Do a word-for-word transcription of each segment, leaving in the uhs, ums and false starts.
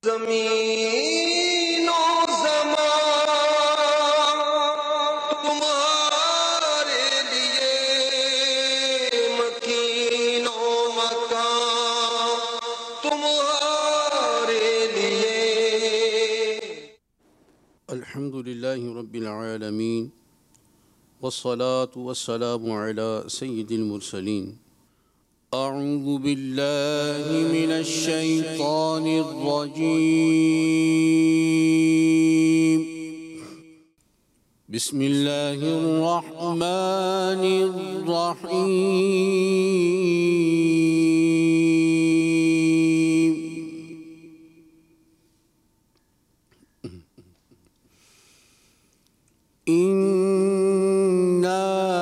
ज़मीन और ज़मान तुम्हारे लिए, मकीन और मकान तुम्हारे लिए। अल्हम्दुलिल्लाहि रब्बिल आलमीन वस्सलातु वस्सलामु अला सय्यिदिल मुरसलीन। अऊज़ु बिल्लाहि मिनश शैतानिर रजीम। बिस्मिल्लाहिर रहमानिर रहीम। इन्ना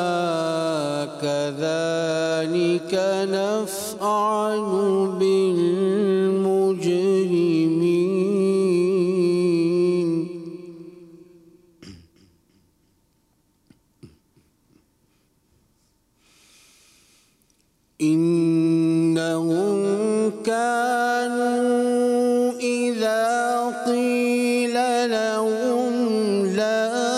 कज़ालिक नफ़अलु बिलमुजरिमीन। इन्नहुम कानू इज़ा क़ील लहुम ला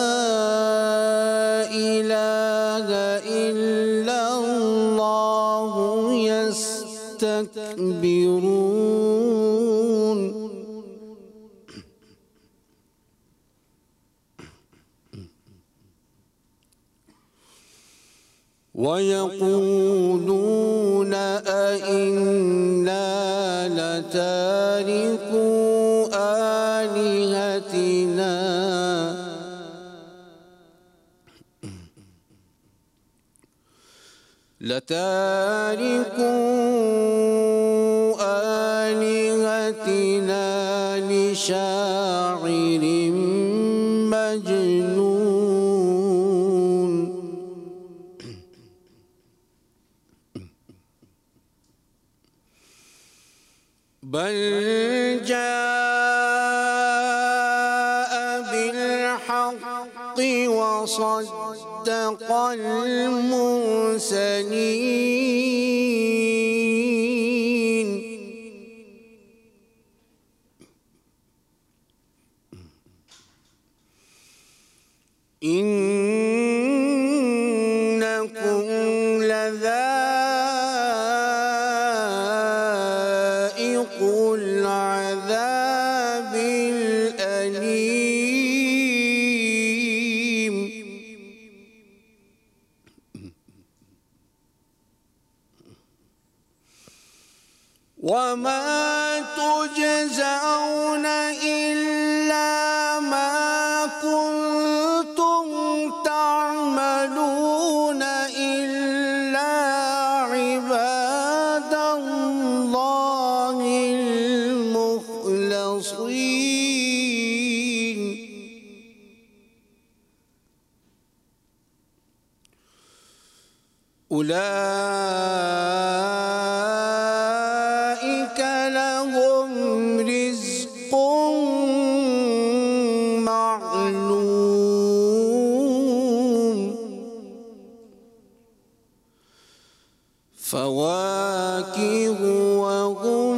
यस्तकबिरून। वयक़ूलून अइन्ना लतारिकू आलिहतिना लतारिकू आलिहतिना लिशाइरिन मजनून। बल जाअ बिलहक़्क़ि वसद्दक़ल मुरसलीन। इन्नकुम लज़ाइक़ुल अज़ाबिल अलीम। वमा तुजज़ौन इल्ला मा कुन्तुम तामलून इल्ला इबादल्लाहिल मुख़लसीन। उलाइक लहुम रिज़्क़ुम माअलूम। फ़वाकिहु वहुम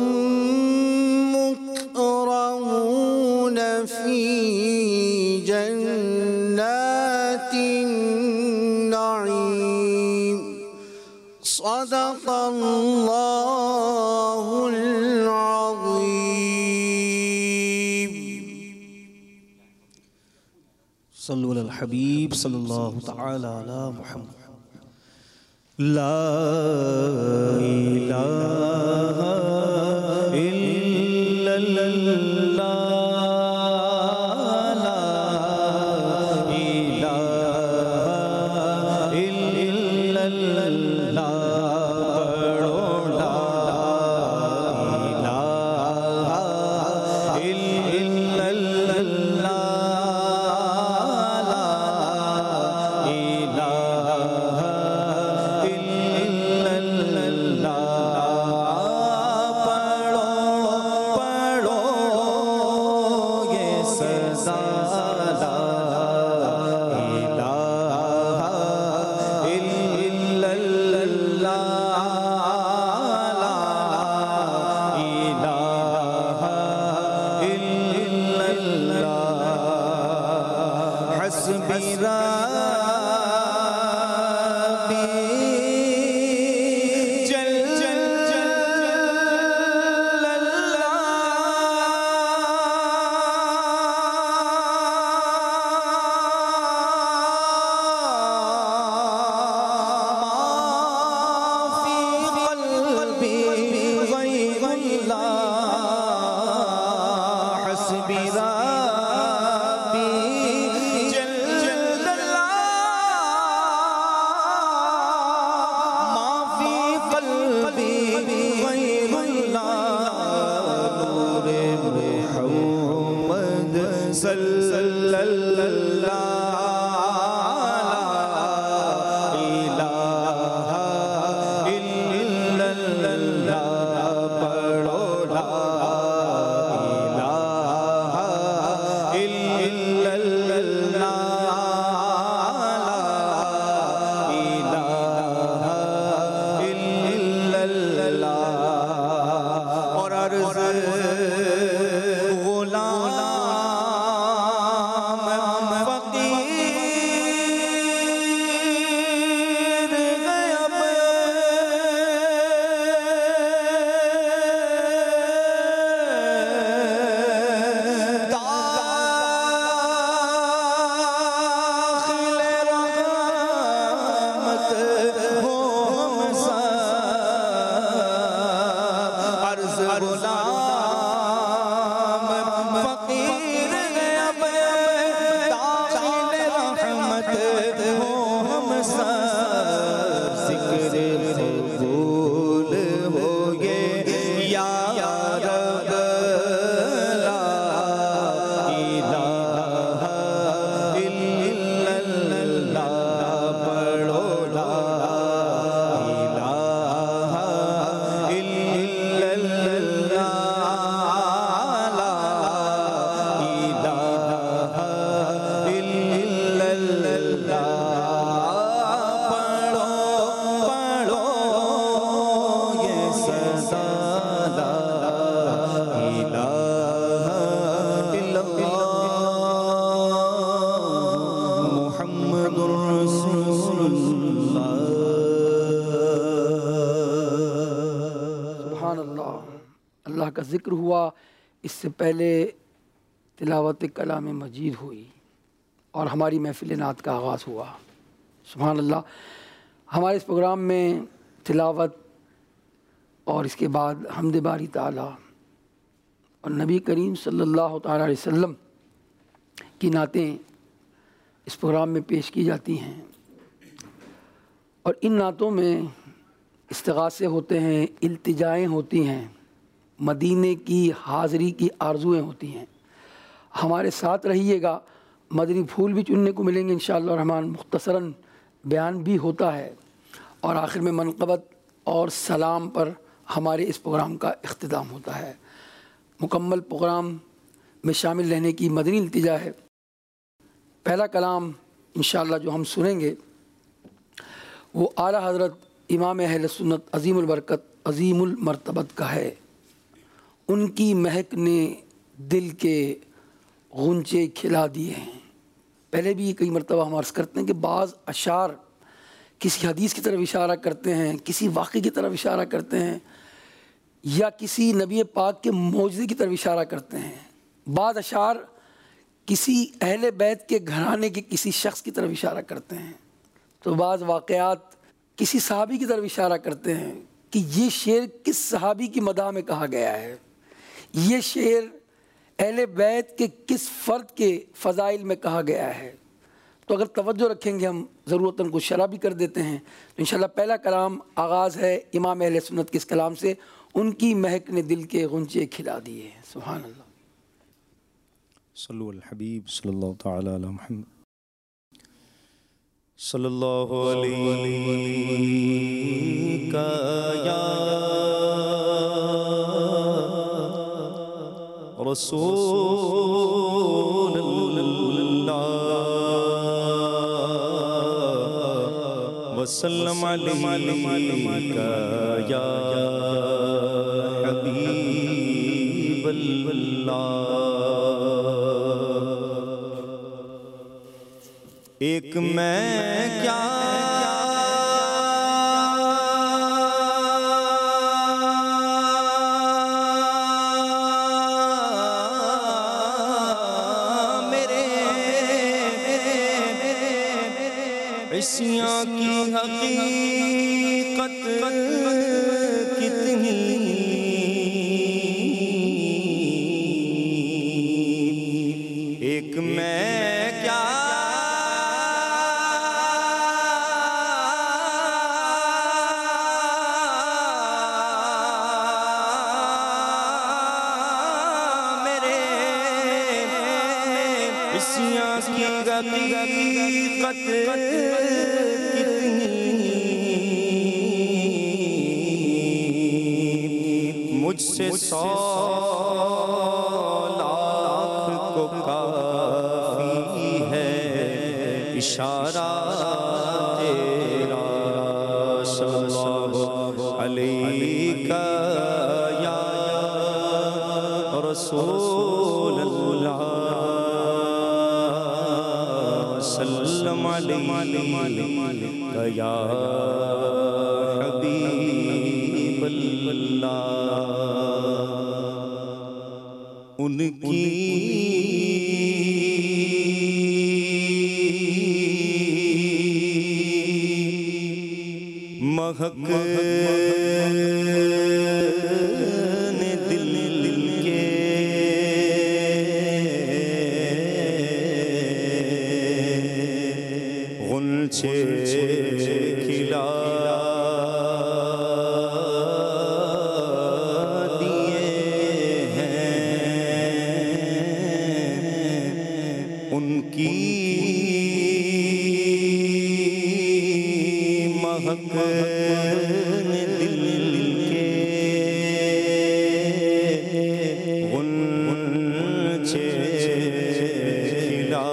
मुकरमून फ़ी जन्नातिन नईम। सदक़ल्लाहुल अज़ीम। सल्लु अलल हबीब सल्लल्लाहु तआला अला मुहम्मद। ला इलाहा इल्लल्लाह, ला इलाहा इल्लल्लाह। इल्लल्लाह حسبی ربی جل جل جل کا ذکر ہوا، اس سے پہلے تلاوت کلام مجید ہوئی اور ہماری محفل نعت کا آغاز ہوا۔ سبحان اللہ۔ ہمارے اس پروگرام میں تلاوت اور اس کے بعد حمد باری تعالیٰ اور نبی کریم صلی اللہ تعالیٰ علیہ وسلم کی نعتیں اس پروگرام میں پیش کی جاتی ہیں، اور ان نعتوں میں استغاثے ہوتے ہیں، التجائیں ہوتی ہیں، مدینے کی حاضری کی آرزویں ہوتی ہیں۔ ہمارے ساتھ رہیے گا، مدنی پھول بھی چننے کو ملیں گے انشاءاللہ الرحمن، مختصراً بیان بھی ہوتا ہے، اور آخر میں منقبت اور سلام پر ہمارے اس پروگرام کا اختتام ہوتا ہے۔ مکمل پروگرام میں شامل رہنے کی مدنی التجا ہے۔ پہلا کلام انشاءاللہ جو ہم سنیں گے وہ اعلیٰ حضرت امام اہل سنت عظیم البرکت عظیم المرتبت کا ہے۔ ان کی مہک نے دل کے غنچے کھلا دیے ہیں۔ پہلے بھی کئی مرتبہ ہم عرض کرتے ہیں کہ بعض اشعار کسی حدیث کی طرف اشارہ کرتے ہیں، کسی واقعے کی طرف اشارہ کرتے ہیں، یا کسی نبی پاک کے معجزے کی طرف اشارہ کرتے ہیں۔ بعض اشعار کسی اہل بیت کے گھرانے کے کسی شخص کی طرف اشارہ کرتے ہیں، تو بعض واقعات کسی صحابی کی طرف اشارہ کرتے ہیں کہ یہ شعر کس صحابی کی مدح میں کہا گیا ہے، یہ شعر اہل بیت کے کس فرد کے فضائل میں کہا گیا ہے۔ تو اگر توجہ رکھیں گے ہم ضرورتاً کچھ شرح بھی کر دیتے ہیں۔ تو انشاءاللہ پہلا کلام آغاز ہے امام اہل سنت کے اس کلام سے، ان کی مہک نے دل کے غنچے کھلا دیے۔ سبحان اللہ۔ صلو الحبیب صلی اللہ تعالی علی محمد صلی اللہ علیہ یا رسول اللہ وسلم علیہ یا حبیب اللہ ایک میں کیا میرے عصیاں کی حقیقت کتنی، ایک میں کیا میرے عصیاں کی حقیقت کتنی، مجھ سے سو لاکھ کو کافی ہے اشارہ تیرا صلی اللہ علیہ یا رسول اللہ سلم علیہ یا حبیب اللہ۔ ان کی مہک نے دل کے غنچے کھلا ان کی مہک نے دل کے غنچے کھلا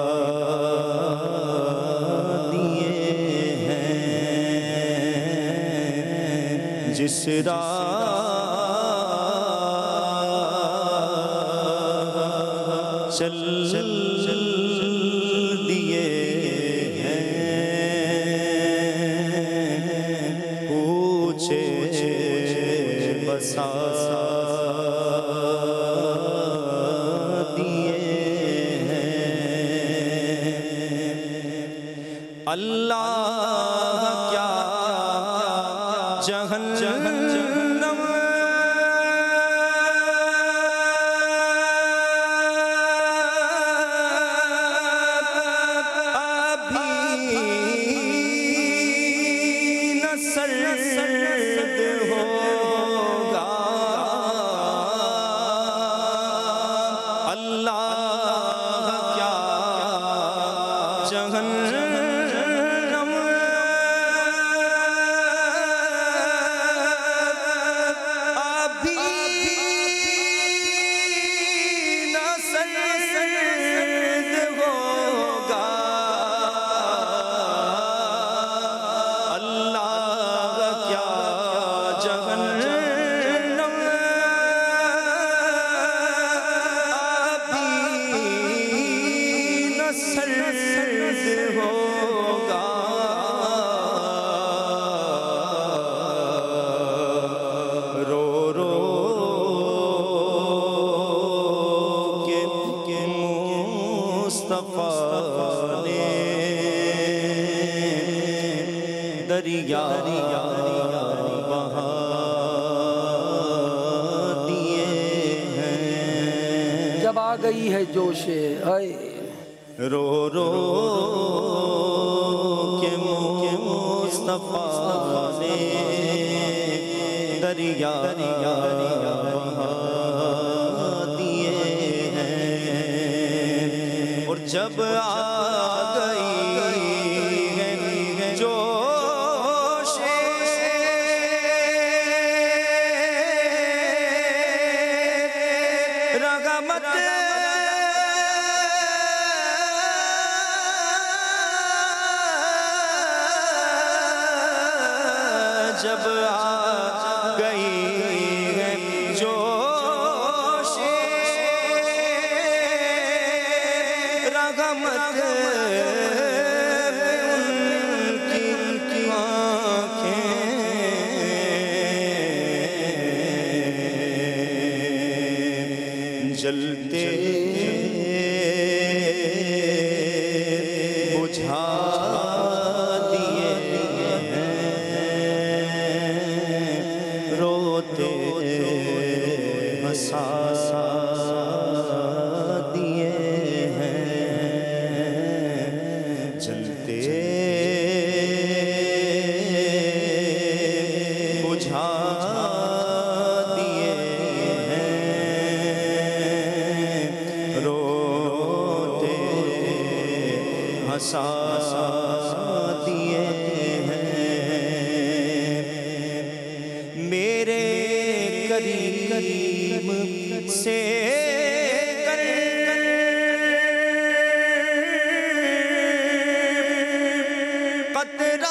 دیے ہیں، جس راہ چل دیے ہیں، پوچھے بسا دیے ہیں، اللہ کیا جہنم سرد ہوگا، اللہ کیا جہنم ابھی نہ سرد ہوگا، جہنم ابھی نہ سرد ہوگا، رو رو کے مصطفیٰ نے دریا بہا دیے ہیں، جب آ گئی ہے جوش ہائے رو رو کے مصطفیٰ نے دریا بہا دیے ہیں، اور جب آ گئی ہے جوش رغبت جب آ گئی ہے جوش رغبت جلتے بجھا دیے ہیں، روتے ہنسا دیے ہیں، جلتے بجھا دیے ہیں، روتے ہنسا دیے ہیں، میرے کریم سے کر قطرہ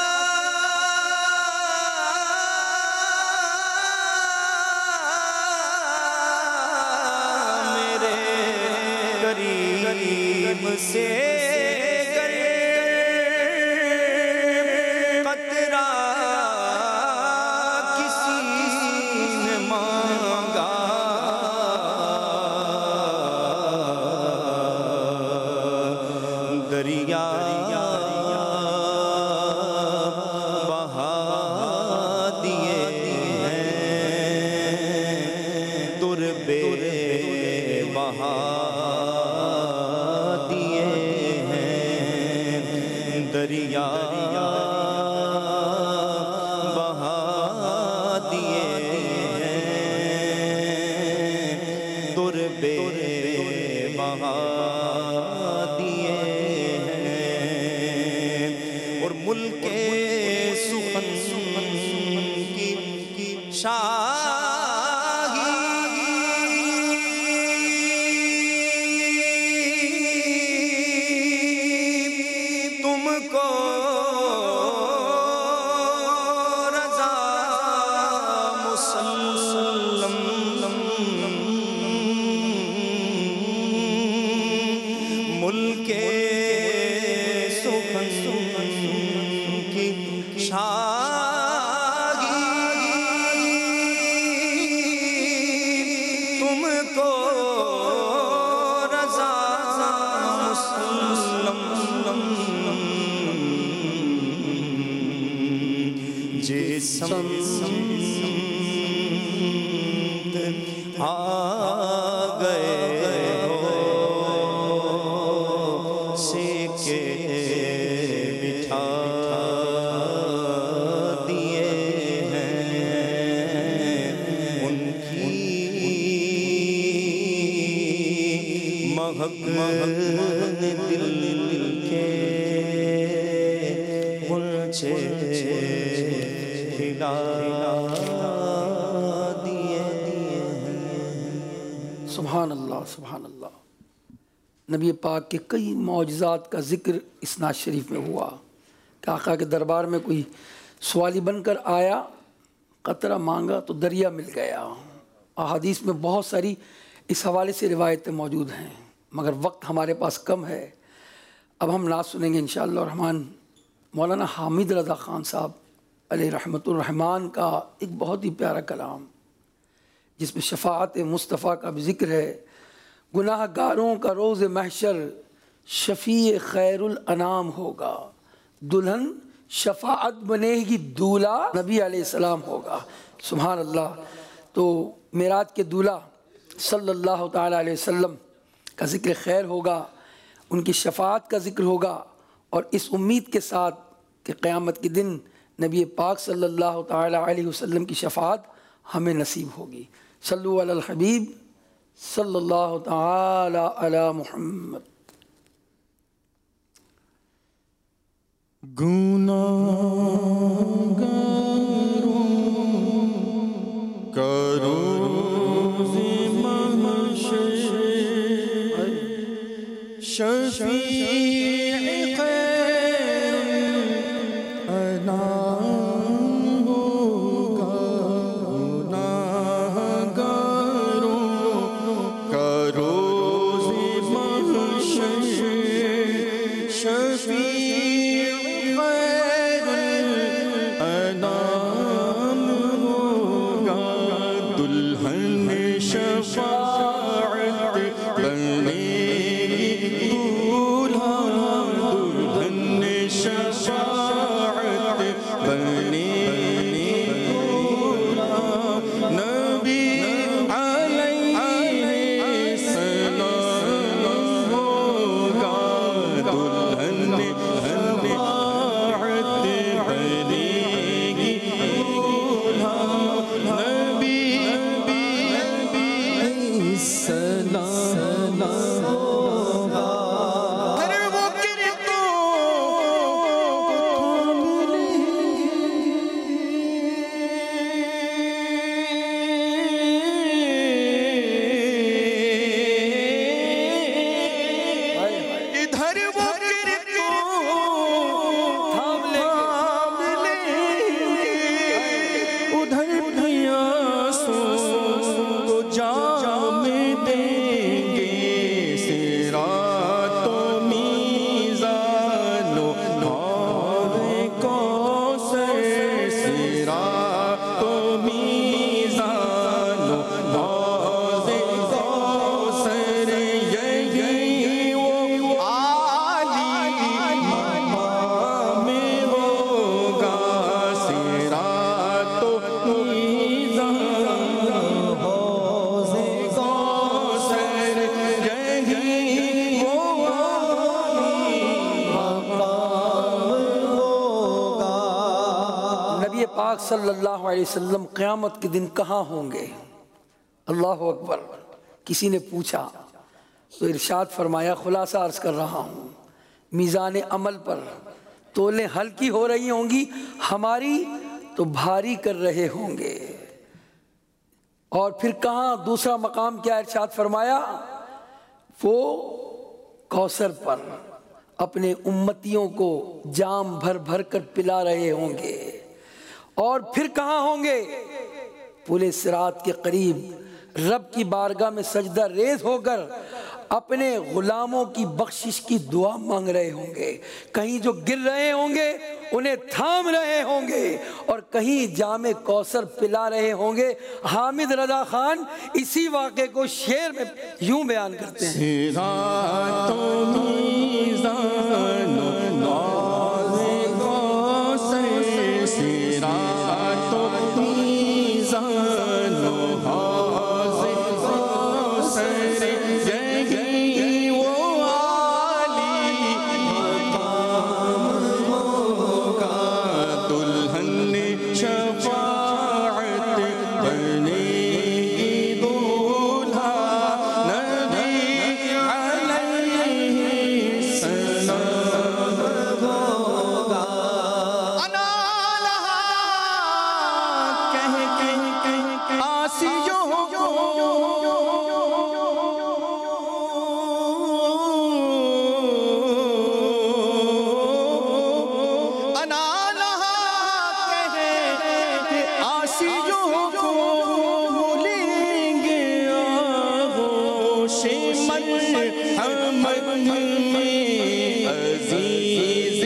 میرے کریم سے کر قطرہ کسی نے مانگا، دریا بہا دیے ہیں، تربے بہا دیے ہیں، دریا بہا دیے ہیں، تربے بہا دیے ہیں، اور ملک سخن کی شاہی تم کو رضا مسلم، ملک سخن کی شاہی تم کو رضا مسلم، جس سمت آ گئے ہو سیکے بٹھا دیے ہیں، ان کی مہک دل کے غنچے کھلا دیے ہیں۔ سبحان اللہ سبحان اللہ۔ نبی پاک کے کئی معجزات کا ذکر اس نعت شریف میں ہوا کہ آقا کے دربار میں کوئی سوالی بن کر آیا، قطرہ مانگا تو دریا مل گیا۔ احادیث میں بہت ساری اس حوالے سے روایتیں موجود ہیں، مگر وقت ہمارے پاس کم ہے۔ اب ہم نعت سنیں گے انشاءاللہ الرحمن مولانا حامد رضا خان صاحب علیہ رحمۃ الرحمن کا ایک بہت ہی پیارا کلام، جس میں شفاعت مصطفیٰ کا بھی ذکر ہے۔ گناہ گاروں کا روز محشر شفیع خیر الانام ہوگا، دلہن شفاعت بنے گی دولہا نبی علیہ السلام ہوگا۔ سبحان اللہ۔ تو معراج کے دولہا صلی اللہ تعالیٰ علیہ وسلم کا ذکر خیر ہوگا، ان کی شفاعت کا ذکر ہوگا، اور اس امید کے ساتھ کہ قیامت کے دن نبی پاک صلی اللہ تعالیٰ علیہ وسلم کی شفاعت ہمیں نصیب ہوگی۔ صلو علی الحبیب صلی اللہ تعالی علی محمد۔ گناہگاروں کا روز محشر شفیع خیر الانام ہوگا، گناہگاروں کا روز محشر شفیع خیر الانام ہوگا، دلہن شفاعت پاک صلی اللہ علیہ وسلم قیامت کے دن کہاں ہوں گے؟ اللہ اکبر. کسی نے پوچھا تو ارشاد فرمایا خلاصہ عرض کر رہا ہوں، میزان عمل پر تولیں ہلکی ہو رہی ہوں گی، ہماری تو بھاری کر رہے ہوں گے. اور پھر کہاں دوسرا مقام کیا ارشاد فرمایا؟ وہ کوثر پر اپنے امتیوں کو جام بھر بھر کر پلا رہے ہوں گے. اور پھر کہاں ہوں گے؟ پل صراط کے قریب رب کی بارگاہ میں سجدہ ریز ہو کر اپنے غلاموں کی بخشش کی دعا مانگ رہے ہوں گے. کہیں جو گر رہے ہوں گے انہیں تھام رہے ہوں گے، اور کہیں جام کوثر پلا رہے ہوں گے. حامد رضا خان اسی واقعے کو شعر میں یوں بیان کرتے ہیں: صراط و میزان و ناز کوثر، صراط و میزان و حوض کوثر، یہی وہ عالی مقام ہوگا، دلہن شفاعت بنے گی، دولہا نبی علیہ السلام ہوگا. انا لہا کہہ کے آسیوں کو انا لہا کہہ کے آسیوں کو بھولیں گے آغوش مرحمت میں عزیز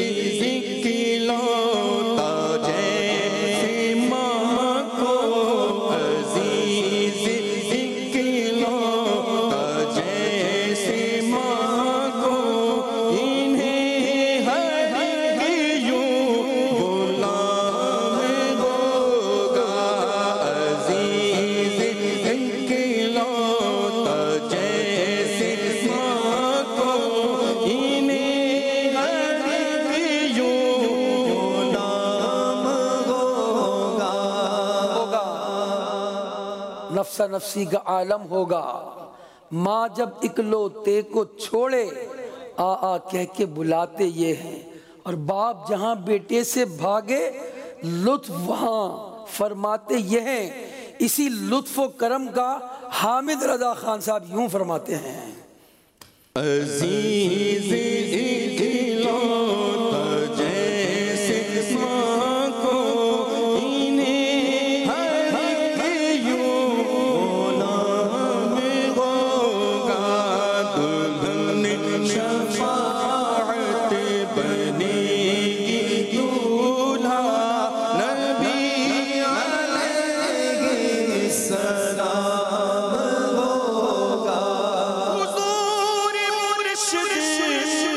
کھلوتا جیسے ماں کو، عزیز کھلوتا جیسے ماں کو، انہیں ہر ایک یوں غلام ہوگا، عزیز کھلوتا جیسے ماں کو، انہیں ہر ایک یوں غلام ہوگا. ہوگا نفس نفسی کا عالم ہوگا. ماں جب اکلوتے کو چھوڑے آ آ کہہ کے بلاتے یہ ہیں، اور باپ جہاں بیٹے سے بھاگے لطف وہاں فرماتے یہ ہیں. اسی لطف و کرم کا حامد رضا خان صاحب یوں فرماتے ہیں: عزیز کھلوتا جیسے ماں کو، انہیں ہر ایک یوں غلام ہوگا، دلہن شفاعت بنے گی، دولہا نبی علیہ السلام ہوگا. حضور مرشد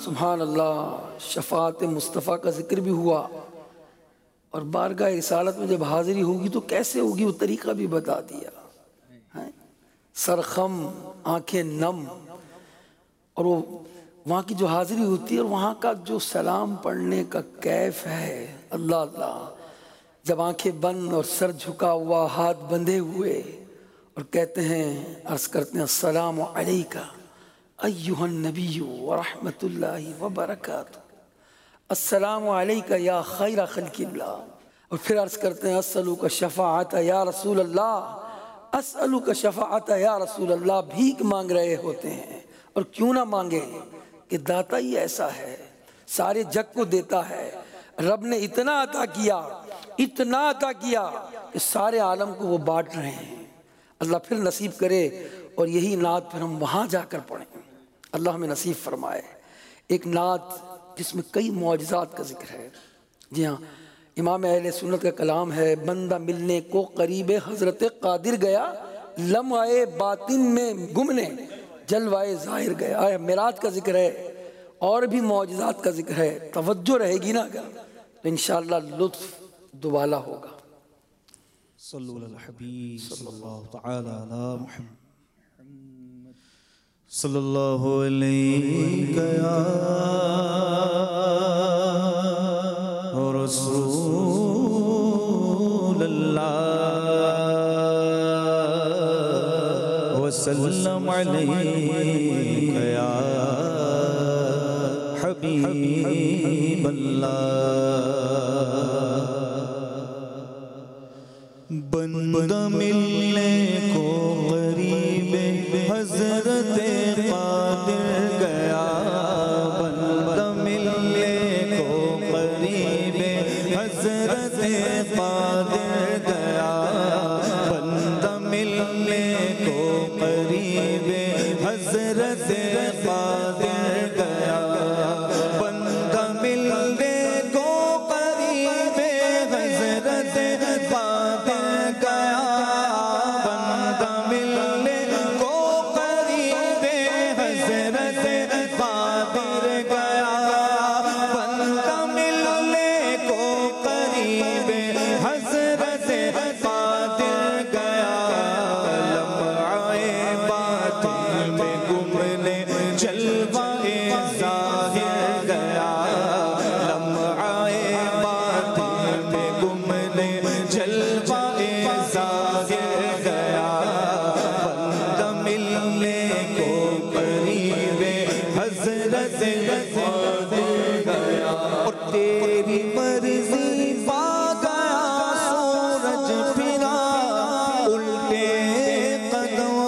سبحان اللہ، شفاعت مصطفیٰ کا ذکر بھی ہوا، اور بارگاہ رسالت میں جب حاضری ہوگی تو کیسے ہوگی وہ طریقہ بھی بتا دیا، سرخم، آنکھیں نم، اور وہ وہاں کی جو حاضری ہوتی ہے اور وہاں کا جو سلام پڑھنے کا کیف ہے، اللہ اللہ، جب آنکھیں بند اور سر جھکا ہوا، ہاتھ بندھے ہوئے، اور کہتے ہیں، عرض کرتے ہیں، السلام علیکہ ایہا النبی ورحمت اللہ وبرکاتہ، السلام علیکہ یا خیر خلق اللہ، اور پھر عرض کرتے ہیں، اسألوک شفاعت یا رسول اللہ، اسألوک شفاعت یا رسول اللہ، بھیک مانگ رہے ہوتے ہیں، اور کیوں نہ مانگے کہ داتا ہی ایسا ہے، سارے جگ کو دیتا ہے، رب نے اتنا عطا کیا، اتنا عطا کیا کہ سارے عالم کو وہ بانٹ رہے ہیں۔ اللہ پھر نصیب کرے اور یہی نعت پھر ہم وہاں جا کر پڑھیں، اللہ ہمیں نصیب فرمائے۔ ایک نعت جس میں کئی معجزات کا ذکر ہے، جی ہاں، امام اہل سنت کا کلام ہے، بندہ ملنے کو قریب حضرت قادر گیا، لمحہ باطن میں گمنے جلوائے ظاہر گیا۔ آیا معراج کا ذکر ہے اور بھی معجزات کا ذکر ہے، توجہ رہے گی نا اگر تو انشاءاللہ لطف دوبالا ہوگا۔ صلو علی الحبیب صلی اللہ تعالی علی محمد صلی اللہ علیہ یا رسول اللہ وسلم علیہ یا حبیب اللہ۔ بندہ ملنے کو قریب حضرت قادر گیا، بندہ ملنے کو قریب حضرت قادر گیا، بندہ ملنے کو قریب حضرت قادر گیا، بندہ ملنے کو قریب حضرت قادر گیا، بندہ ملنے کو قریب حضرت قادر گیا، بندہ ملنے کو قریب حضرت قادر گیا، لمحہ باطن میں گمنے جلوہ ظاہر گیا، لمحہ باطن میں گمنے جلوہ ظاہر گیا، بندہ ملنے کو قریب حضرت قادر گیا، اور تیری مرضی پا گیا سورج پھرا الٹے قدم،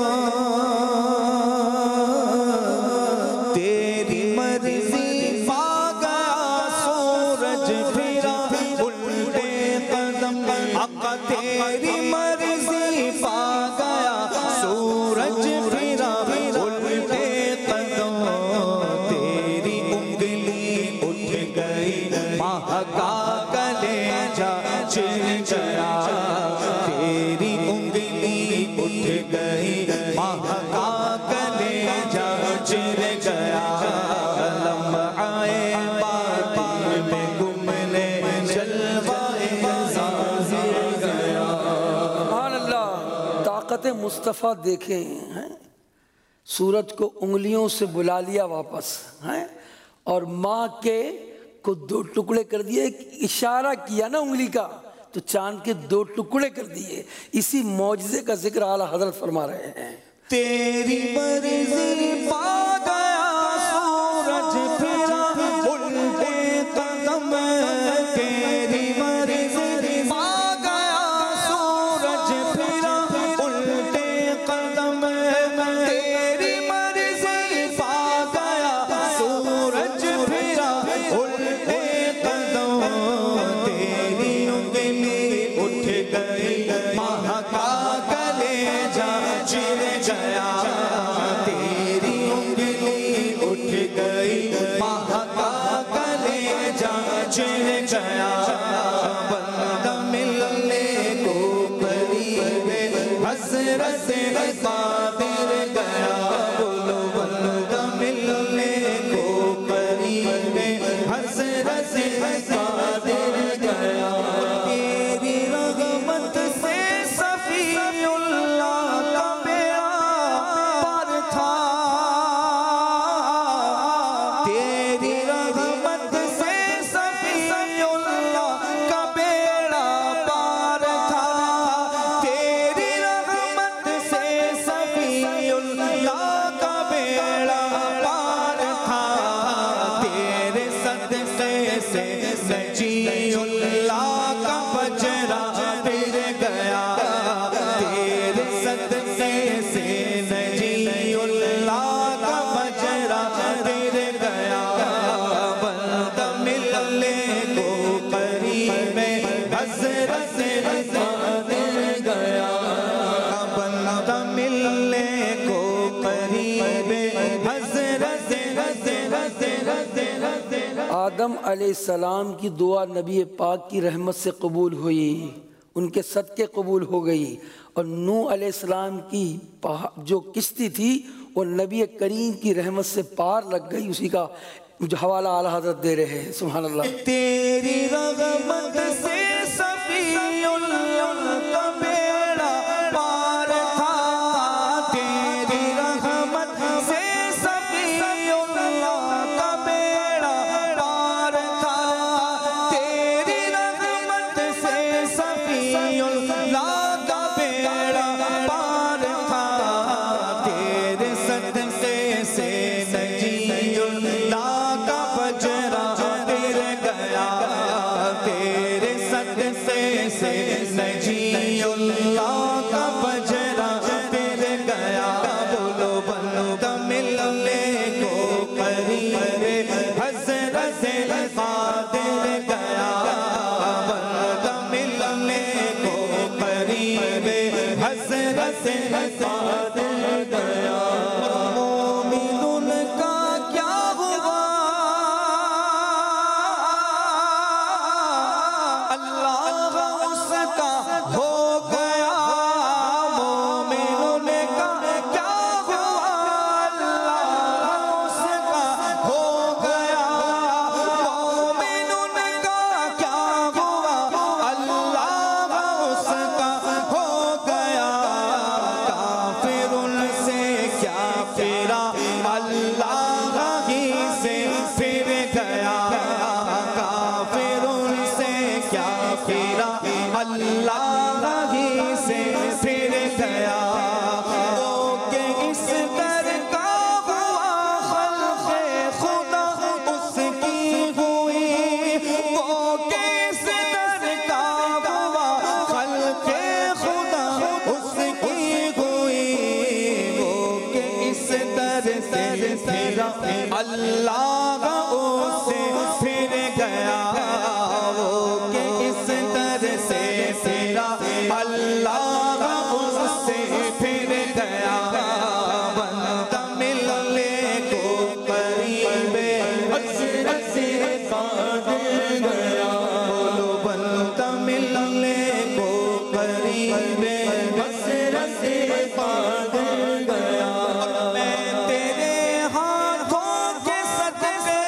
تیری مرضی پا گیا سورج پھرا الٹے قدم، آقا تیری مرضی پا گیا سورج پھرا الٹے قدم، تیری انگلی اٹھ گئی ماہ کا کلیجہ چر گیا، تیری انگلی اٹھ گئی ماہ کا کلیجہ چر گیا، لمحہ باطن میں گمنے جلوہ ظاہر گیا۔ سبحان اللہ، طاقت مصطفیٰ دیکھیں ہیں، سورج کو انگلیوں سے بلا لیا واپس ہیں، اور ماں کے کو دو ٹکڑے کر دیے، ایک اشارہ کیا نا انگلی کا تو چاند کے دو ٹکڑے کر دیے، اسی معجزے کا ذکر اعلیٰ حضرت فرما رہے ہیں۔ تیری مرضی پا گیا سورج پھرا الٹے قدم، تیری مرضی پا گیا سورج پھرا الٹے قدم، تیری مرضی پا گیا سورج پھرا الٹے قدم، تیری انگلی اٹھ گئی ماہ کا کلیجہ چر گیا، تیری انگلی اٹھ گئی ماہ کا کلیجہ چر گیا، بندہ ملنے کو قریب حضرت قادر گیا، بولو بندہ ملنے کو قریب آدم علیہ السلام کی دعا نبی پاک کی رحمت سے قبول ہوئی، ان کے صدقے قبول ہو گئی، اور نوح علیہ السلام کی جو کشتی تھی وہ نبی کریم کی رحمت سے پار لگ گئی۔ اسی کا جو حوالہ اعلیٰ حضرت دے رہے ہیں، سبحان اللہ۔ تیری رحمت سے سفی اللہ کا بیڑا پار تھا، تیری رحمت سے سفی اللہ کا بیڑا پار تھا، تیری رحمت سے سفی اللہ کا بیڑا پار تھا، تیرے صدقے سے نجی اللہ کا بجرا پھر گیا، تیرے صدقے سے نجی اللہ کا بجرا پھر گیا، بولو بندہ ملنے کو قریب حضرت قادر گیا، بندہ ملنے کو قریب حضرت قادر گیا۔ مومنون کا کیا ہوا اللہ اس کا ہو گیا، مومنون کا کیا ہوا اللہ اس کا ہو گیا، مومنون کا کیا ہوا اللہ اس کا ہو گیا، کافر ان سے کیا پھرا اللہ ہی سے پھر گیا، کافر ان سے کیا پھرا اللہ ہی سے پھر گیا، وہ کہ اس در کا ہوا خلق خدا اس کی ہوئی، وہ کہ اس در کا ہوا خلق خدا اس کی ہوئی، وہ کہ اس در سے پھرا اللہ اسے پھر گیا، وہ کہ اس در سے پھرا اللہ اس سے پھر گیا، بندہ ملنے کو قریب حضرت قادر گیا، بولو بندہ ملنے کو قریب حضرت قادر گیا، میں تیرے ہاتھوں کے صدقے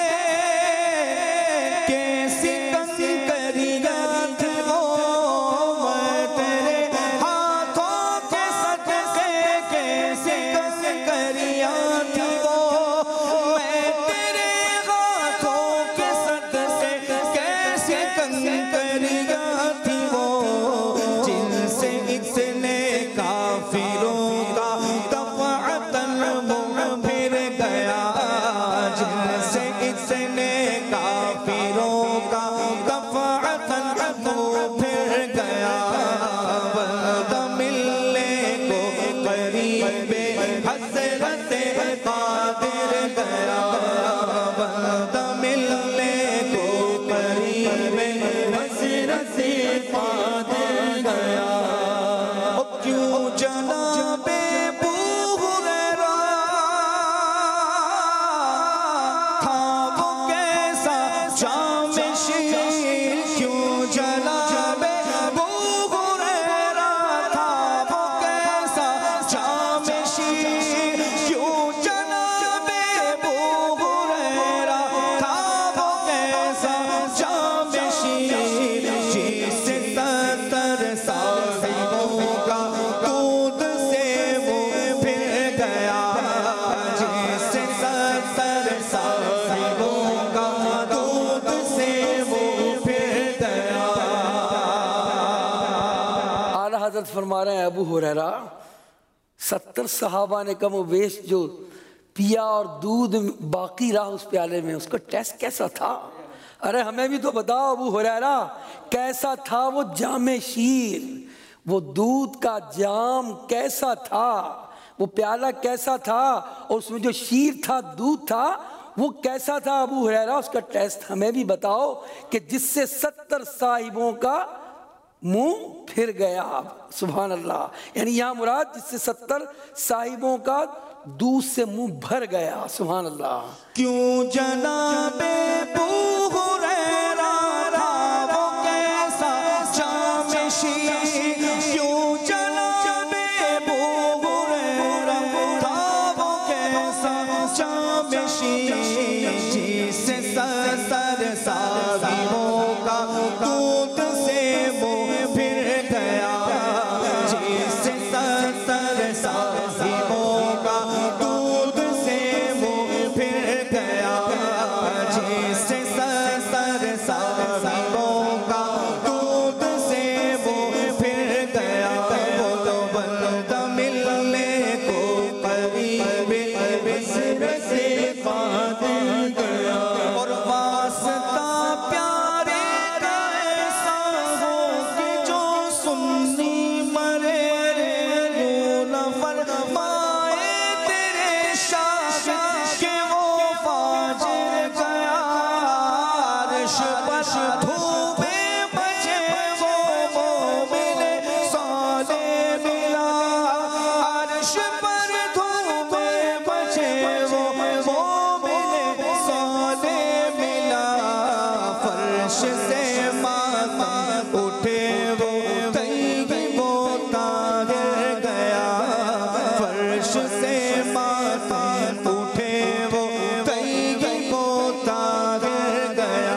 کیسی کنکریات ہو، میں تیرے ہاتھوں کے صدقے کیسی کنکریات ہو، میں تیرے ہاتھوں کے صدقے کیسی کنکریات ہو، جن سے اتنے کافروں کا دفعتاً منہ پھر گیا، جن سے اتنے کافروں کا دفعتاً منہ پھر گیا، بندہ ملنے کو قریب حضرت قادر گیا، بندہ ملنے کو قریب حضرت قادر گیا، کیوں جناب ابو ہریرہ تھا وہ کیسا جامِ شیر، کیوں جناب ابو ہریرہ تھا وہ کیسا جامِ شیر، کیوں جناب ابو ہریرہ تھا وہ کیسا جامِ شیر، جس ستر صاحبوں کا دودھ سے وہ پھر گیا، جس ستر صاحبوں کا دودھ سے وہ پھر گیا۔ اعلیٰ حضرت فرما رہے ہیں ابو ہریرہ ستر صحابہ نے کم و بیش جو پیا اور دودھ باقی رہا اس پیالے میں، اس کا ٹیسٹ کیسا تھا؟ ارے ہمیں بھی تو بتاؤ ابو ہریرہ کیسا تھا وہ جام شیر، وہ دودھ کا جام کیسا تھا، وہ پیالہ کیسا تھا، اور اس میں جو شیر تھا دودھ تھا وہ کیسا تھا ابو ہریرہ، اس کا ٹیسٹ ہمیں بھی بتاؤ کہ جس سے ستر صاحبوں کا منہ پھر گیا۔ سبحان اللہ، یعنی یہاں مراد جس سے ستر صاحبوں کا دودھ سے منہ بھر گیا۔ سبحان اللہ۔ کیوں جناب ابو جس سر سر ساغروں کا دودھ سے وہ پھر گیا جس سر سر ساغروں کا دودھ سے وہ پھر گیا جس سر سر ساغروں کا دودھ سے وہ پھر گیا بولو بندہ ملنے کو قریب بسر سے پاد گیا اور واسطہ پیارے کا ایسا ہو کہ جو سنی مرے رو نہ فرمائے تیرے شاہ کہ وہ فاجر گیا عرش پر دھوپے بچے وہ مومن صالح ملا عرش پر دھوپے بچے وہ مومن صالح ملا فرش سے ماتم اٹھے وہ طیب و طاہر گیا فرش سے ماتم اٹھے وہ طیب و طاہر گیا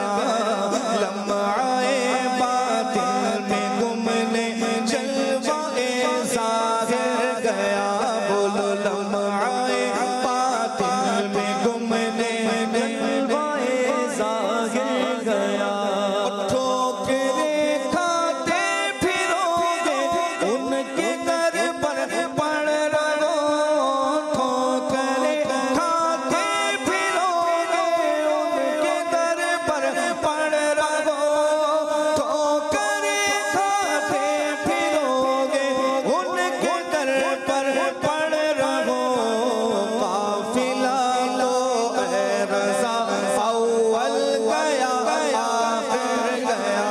لمعائے باطن میں گمنے جلوہ ظاہر گیا بولو لمعائے باطن میں گمنے جلوہ ظاہر گیا ٹھوکریں کھاتے پھرو گے ان کے در پر پڑ رہو ٹھوکریں کھاتے پھرو گے ان کے در پر پڑ رہو ٹھوکریں کھاتے پھرو گے ان کے در پر پڑ رہو قافلہ لو اے رضا اول گیا آخر گیا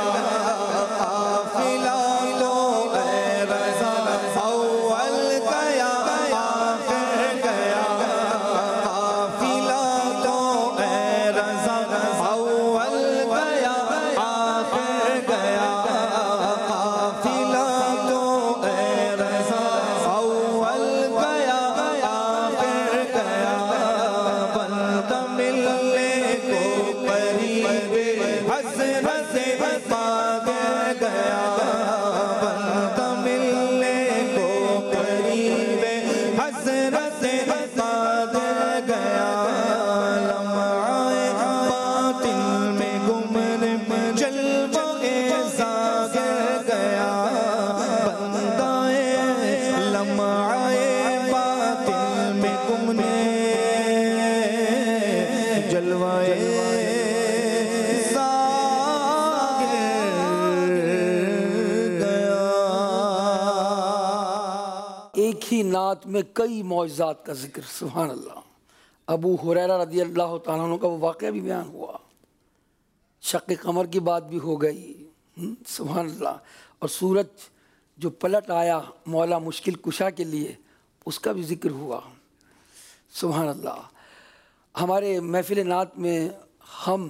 قافلہ لو اے رضا اول گیا آخر گیا قافلہ لو اے رضا اول گیا آخر گیا قافلہ لو اے رضا اول گیا آخر گیا بندہ ملنے کو قریب حضرت پاک گیا بندہ ملنے کو قریب حضرت پاک گیا لمعائے باطن میں گمنے جلوہ ظاہر گیا بندہ لمعائے باطن میں گمنے جلوہ ظاہر گیا ایک ہی نعت میں کئی معجزات کا ذکر سبحان اللہ ابو ہریرہ رضی اللہ تعالیٰ عنہ کا وہ واقعہ بھی بیان ہوا شق قمر کی بات بھی ہو گئی ہم، سبحان اللہ اور سورج جو پلٹ آیا مولا مشکل کشا کے لیے اس کا بھی ذکر ہوا سبحان اللہ ہمارے محفل نعت میں ہم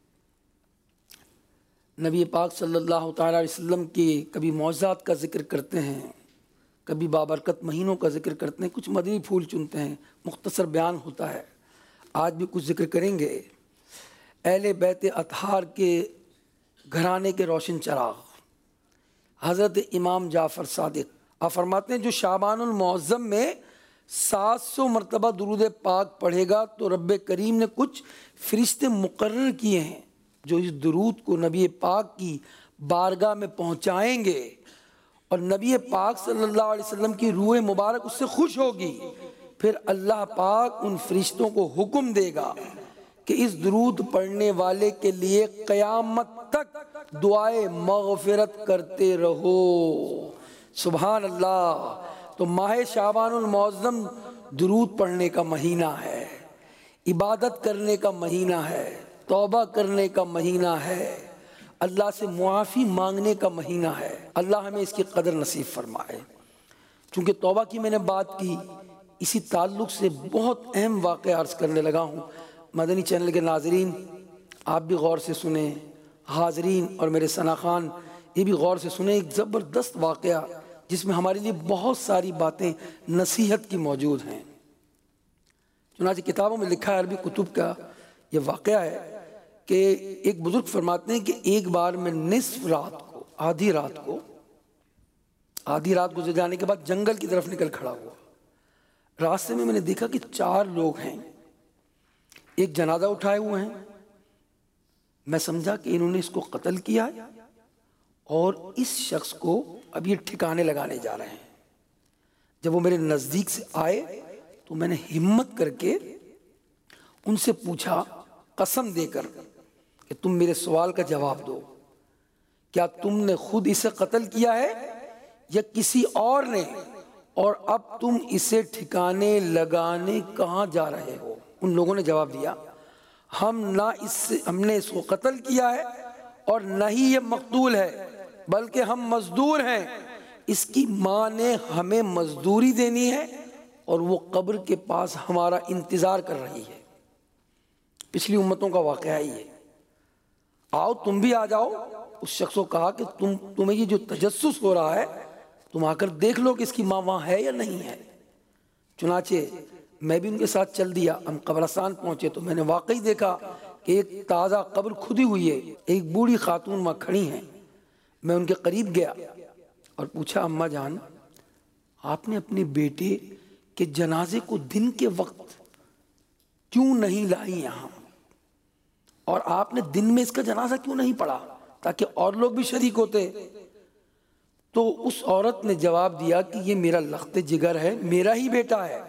نبی پاک صلی اللہ تعالیٰ علیہ وسلم کی کبھی معجزات کا ذکر کرتے ہیں کبھی بابرکت مہینوں کا ذکر کرتے ہیں کچھ مدنی پھول چنتے ہیں مختصر بیان ہوتا ہے آج بھی کچھ ذکر کریں گے اہل بیت اطہار کے گھرانے کے روشن چراغ حضرت امام جعفر صادق آپ فرماتے ہیں جو شعبان المعظم میں سات سو مرتبہ درود پاک پڑھے گا تو رب کریم نے کچھ فرشتے مقرر کیے ہیں جو اس درود کو نبی پاک کی بارگاہ میں پہنچائیں گے اور نبی پاک صلی اللہ علیہ وسلم کی روح مبارک اس سے خوش ہوگی پھر اللہ پاک ان فرشتوں کو حکم دے گا کہ اس درود پڑھنے والے کے لیے قیامت تک دعائے مغفرت کرتے رہو سبحان اللہ تو ماہ شعبان المعظم درود پڑھنے کا مہینہ ہے عبادت کرنے کا مہینہ ہے توبہ کرنے کا مہینہ ہے اللہ سے معافی مانگنے کا مہینہ ہے اللہ ہمیں اس کی قدر نصیب فرمائے چونکہ توبہ کی میں نے بات کی اسی تعلق سے بہت اہم واقعہ عرض کرنے لگا ہوں مدنی چینل کے ناظرین آپ بھی غور سے سنیں حاضرین اور میرے ثنا خان یہ بھی غور سے سنیں ایک زبردست واقعہ جس میں ہمارے لیے بہت ساری باتیں نصیحت کی موجود ہیں چنانچہ کتابوں میں لکھا ہے، عربی کتب کا یہ واقعہ ہے کہ ایک بزرگ فرماتے ہیں کہ ایک بار میں نصف رات کو آدھی رات کو آدھی رات گزر جانے کے بعد جنگل کی طرف نکل کھڑا ہوا. راستے میں میں نے دیکھا کہ چار لوگ ہیں، ایک جنازہ اٹھائے ہوئے ہیں. میں سمجھا کہ انہوں نے اس کو قتل کیا اور اس شخص کو اب یہ ٹھکانے لگانے جا رہے ہیں. جب وہ میرے نزدیک سے آئے تو میں نے ہمت کر کے ان سے پوچھا، قسم دے کر کہ تم میرے سوال کا جواب دو، کیا تم نے خود اسے قتل کیا ہے یا کسی اور نے، اور اب تم اسے ٹھکانے لگانے کہاں جا رہے ہو؟ ان لوگوں نے جواب دیا، ہم نہ اس سے ہم نے اس کو قتل کیا ہے اور نہ ہی یہ مقتول ہے، بلکہ ہم مزدور ہیں. اس کی ماں نے ہمیں مزدوری دینی ہے اور وہ قبر کے پاس ہمارا انتظار کر رہی ہے. پچھلی امتوں کا واقعہ ہی ہے. آؤ تم بھی آ جاؤ. اس شخص کو کہا کہ تم تمہیں یہ جو تجسس ہو رہا ہے تم آ کر دیکھ لو کہ اس کی ماں وہاں ہے یا نہیں ہے. چنانچہ میں بھی ان کے ساتھ چل دیا. ہم قبرستان پہنچے تو میں نے واقعی دیکھا کہ ایک تازہ قبر کھدی ہوئی ہے، ایک بوڑھی خاتون وہاں کھڑی ہیں. میں ان کے قریب گیا اور پوچھا، اماں جان آپ نے اپنے بیٹے کے جنازے کو دن کے وقت کیوں نہیں لائی یہاں، اور آپ نے دن میں اس کا جنازہ کیوں نہیں پڑھا تاکہ اور لوگ بھی شریک ہوتے؟ تو اس عورت نے جواب دیا کہ یہ میرا لخت جگر ہے، میرا ہی بیٹا ہے.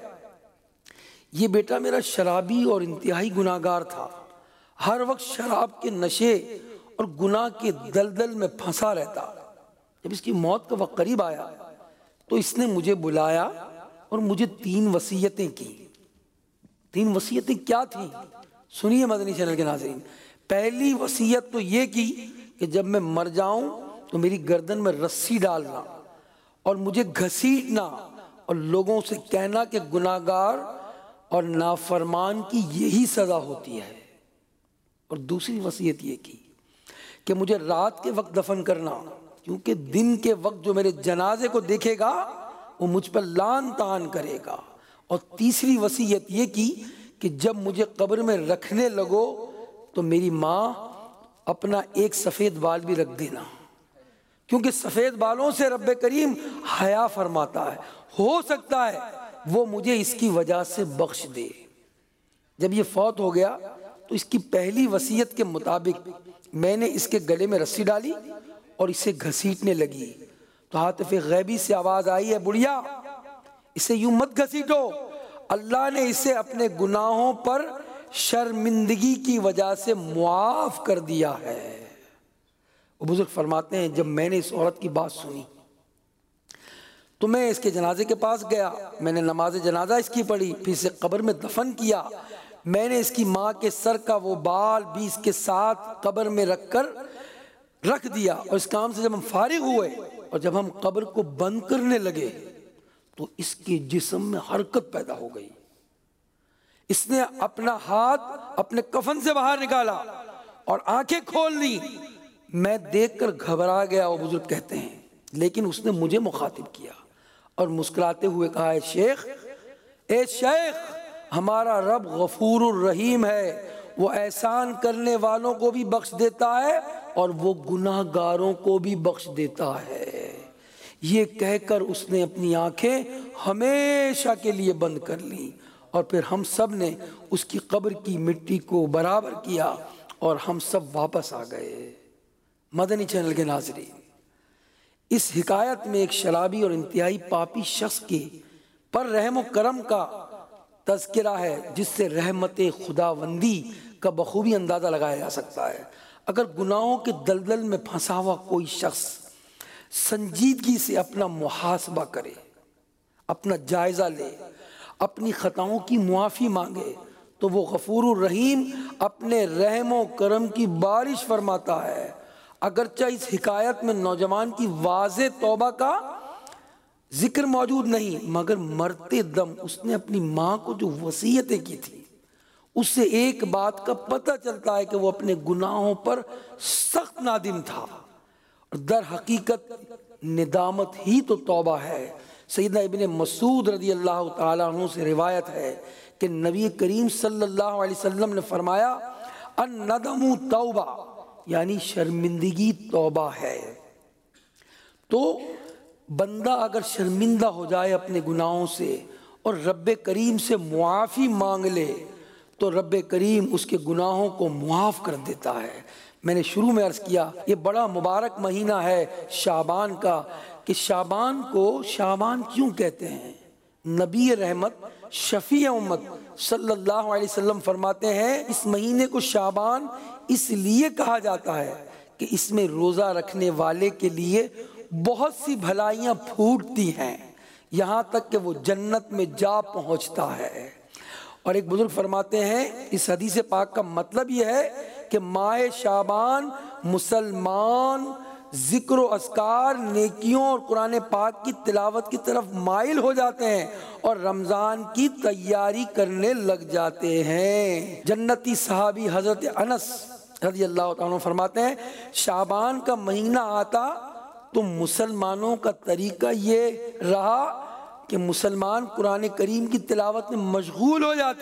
یہ بیٹا میرا شرابی اور انتہائی گناہگار تھا، ہر وقت شراب کے نشے اور گناہ کے دلدل میں پھنسا رہتا. جب اس کی موت کا وقت قریب آیا تو اس نے مجھے بلایا اور مجھے تین وصیتیں کی. تین وصیتیں کیا تھیں؟ سنیے مدنی چینل کے ناظرین. پہلی وصیت تو یہ کی کہ جب میں مر جاؤں تو میری گردن میں رسی ڈالنا اور مجھے گھسیٹنا اور لوگوں سے کہنا کہ گناہگار اور نافرمان کی یہی سزا ہوتی ہے. اور دوسری وصیت یہ کی کہ مجھے رات کے وقت دفن کرنا، کیونکہ دن کے وقت جو میرے جنازے کو دیکھے گا وہ مجھ پر لعن طعن کرے گا. اور تیسری وصیت یہ کی کہ جب مجھے قبر میں رکھنے لگو تو میری ماں اپنا ایک سفید بال بھی رکھ دینا، کیونکہ سفید بالوں سے رب کریم حیا فرماتا ہے، ہو سکتا ہے وہ مجھے اس کی وجہ سے بخش دے. جب یہ فوت ہو گیا تو اس کی پہلی وصیت کے مطابق میں نے اس کے گلے میں رسی ڈالی اور اسے گھسیٹنے لگی تو ہاتف غیبی سے آواز آئی ہے، بڑھیا اسے یوں مت گھسیٹو، اللہ نے اسے اپنے گناہوں پر شرمندگی کی وجہ سے معاف کر دیا ہے. وہ بزرگ فرماتے ہیں جب میں نے اس عورت کی بات سنی تو میں اس کے جنازے کے پاس گیا، میں نے نماز جنازہ اس کی پڑھی، پھر اسے قبر میں دفن کیا. میں نے اس کی ماں کے سر کا وہ بال بھی اس کے ساتھ قبر میں رکھ کر رکھ دیا. اور اس کام سے جب ہم فارغ ہوئے اور جب ہم قبر کو بند کرنے لگے تو اس کے جسم میں حرکت پیدا ہو گئی. اس نے اپنا ہاتھ اپنے کفن سے باہر نکالا اور آنکھیں کھول لی. میں دیکھ کر گھبرا گیا، وہ بزرگ کہتے ہیں، لیکن اس نے مجھے مخاطب کیا اور مسکراتے ہوئے کہا، اے شیخ اے شیخ ہمارا رب غفور الرحیم ہے، وہ احسان کرنے والوں کو بھی بخش دیتا ہے اور وہ گناہ گاروں کو بھی بخش دیتا ہے. یہ کہہ کر اس نے اپنی آنکھیں ہمیشہ کے لیے بند کر لیں اور پھر ہم سب نے اس کی قبر کی مٹی کو برابر کیا اور ہم سب واپس آ گئے. مدنی چینل کے ناظرین، اس حکایت میں ایک شرابی اور انتہائی پاپی شخص کے پر رحم و کرم کا تذکرہ ہے جس سے رحمت خداوندی کا بخوبی اندازہ لگایا جا سکتا ہے. اگر گناہوں کے دلدل میں پھنسا ہوا کوئی شخص سنجیدگی سے اپنا محاسبہ کرے، اپنا جائزہ لے، اپنی خطاؤں کی معافی مانگے تو وہ غفور الرحیم اپنے رحم و کرم کی بارش فرماتا ہے. اگرچہ اس حکایت میں نوجوان کی واضح توبہ کا ذکر موجود نہیں، مگر مرتے دم اس نے اپنی ماں کو جو وصیتیں کی تھی اس سے ایک بات کا پتہ چلتا ہے کہ وہ اپنے گناہوں پر سخت نادم تھا، اور در حقیقت ندامت ہی تو توبہ ہے. سیدنا ابن مسعود رضی اللہ تعالیٰ عنہ سے روایت ہے کہ نبی کریم صلی اللہ علیہ وسلم نے فرمایا الندم توبہ، یعنی شرمندگی توبہ ہے۔ تو بندہ اگر شرمندہ ہو جائے اپنے گناہوں سے اور رب کریم سے معافی مانگ لے تو رب کریم اس کے گناہوں کو معاف کر دیتا ہے۔ میں نے شروع میں عرض کیا یہ بڑا مبارک مہینہ ہے شعبان کا، کہ شعبان کو شعبان کیوں کہتے ہیں؟ نبی رحمت شفیع امت صلی اللہ علیہ وسلم فرماتے ہیں اس مہینے کو شعبان اس لیے کہا جاتا ہے کہ اس میں روزہ رکھنے والے کے لیے بہت سی بھلائیاں پھوٹتی ہیں، یہاں تک کہ وہ جنت میں جا پہنچتا ہے۔ اور ایک بزرگ فرماتے ہیں اس حدیث پاک کا مطلب یہ ہے کہ ماہ شعبان مسلمان ذکر و اذکار، نیکیوں اور قرآن پاک کی تلاوت کی طرف مائل ہو جاتے ہیں اور رمضان کی تیاری کرنے لگ جاتے ہیں۔ جنتی صحابی حضرت انس رضی اللہ تعالیٰ عنہ فرماتے ہیں شعبان کا مہینہ آتا تو مسلمانوں کا طریقہ یہ رہا کہ مسلمان قرآن کریم کی تلاوت میں مشغول ہو جاتے،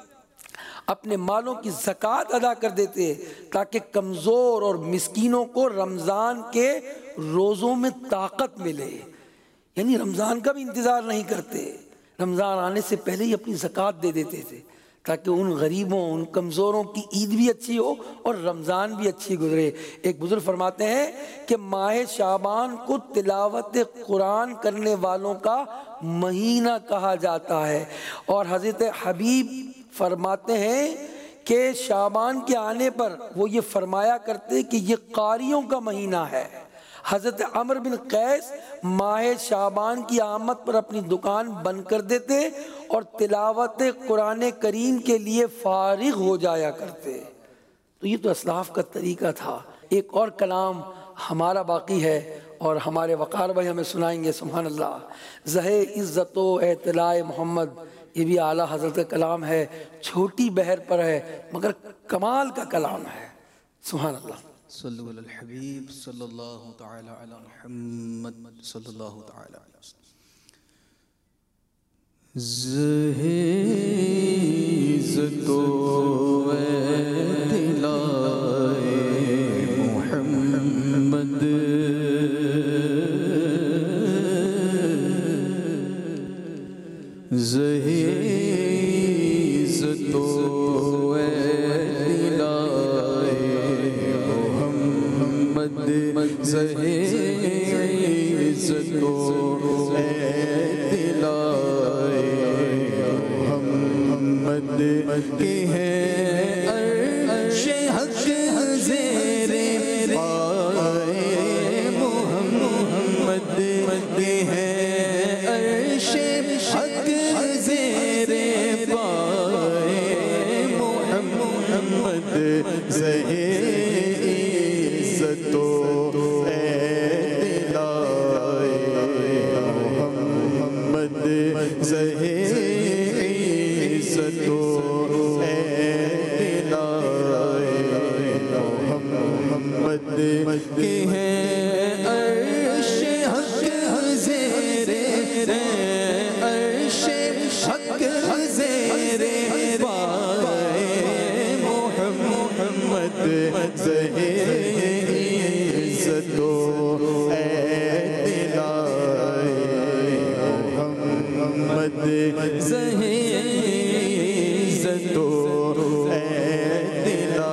اپنے مالوں کی زکوٰۃ ادا کر دیتے تاکہ کمزور اور مسکینوں کو رمضان کے روزوں میں طاقت ملے، یعنی رمضان کا بھی انتظار نہیں کرتے، رمضان آنے سے پہلے ہی اپنی زکوٰۃ دے دیتے تھے تاکہ ان غریبوں ان کمزوروں کی عید بھی اچھی ہو اور رمضان بھی اچھی گزرے۔ ایک بزرگ فرماتے ہیں کہ ماہ شعبان کو تلاوت قرآن کرنے والوں کا مہینہ کہا جاتا ہے، اور حضرت حبیب فرماتے ہیں کہ شعبان کے آنے پر وہ یہ فرمایا کرتے کہ یہ قاریوں کا مہینہ ہے۔ حضرت عمرو بن قیس ماہ شعبان کی آمد پر اپنی دکان بند کر دیتے اور تلاوت قرآن کریم کے لیے فارغ ہو جایا کرتے۔ تو یہ تو اسلاف کا طریقہ تھا۔ ایک اور کلام ہمارا باقی ہے اور ہمارے وقار بھائی ہمیں سنائیں گے۔ سبحان اللہ۔ زہے عزت و اطلاع محمد، یہ بھی اعلیٰ حضرت کا کلام ہے، چھوٹی بحر پر ہے مگر کمال کا کلام ہے۔ سبحان اللہ۔ صلو علی الحبیب صلی اللہ تعالی علی محمد صلی اللہ تعالی علیہ وسلم۔ عزت و اطلاع محمد، زہے عزت و اطلاع محمد، زہے عزت و اطلاع محمد کے ہے عرش حق زیر پائے محمد کے ہے عرش حق زیر پائے محمد، زہے عزت و اطلاع محمد، زہے عزت و اطلاع محمد کے ہے عرش حق زیر عرش حق زیر پائے محمد، زہے عزت و اطلاع محمد، زہے عزت و اطلاع